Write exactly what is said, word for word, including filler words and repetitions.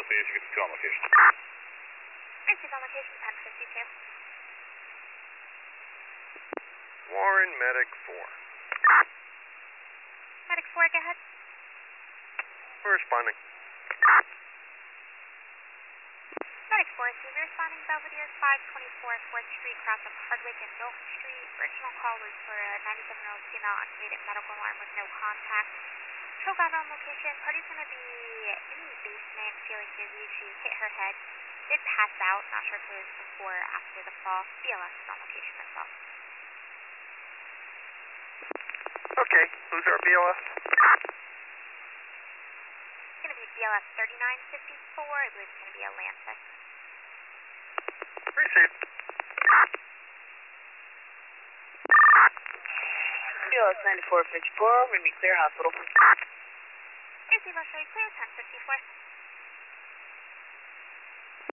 see if you get to on location. Received on location, ten fifty-two. Warren, Medic four. Medic four, go ahead. We're responding. Medic four, so we're responding Belvedere five twenty-four fourth Street, cross of Hardwick and Milton Street. Original call was for a ninety-seven-year-old female unrated medical alarm with no contact. Show got on location. Party's going to be in the basement, feeling dizzy. She hit her head, did pass out. Not sure if it was before or after the fall. B L S is on location as well. Okay, who's our B L S? It's going to be B L S thirty-nine fifty-four. I believe it's going to be a Lancet. Received. B L S ninety-four fifty-four, we're going to be clear hospital. Receive, I'll show you clear, ten fifty-four.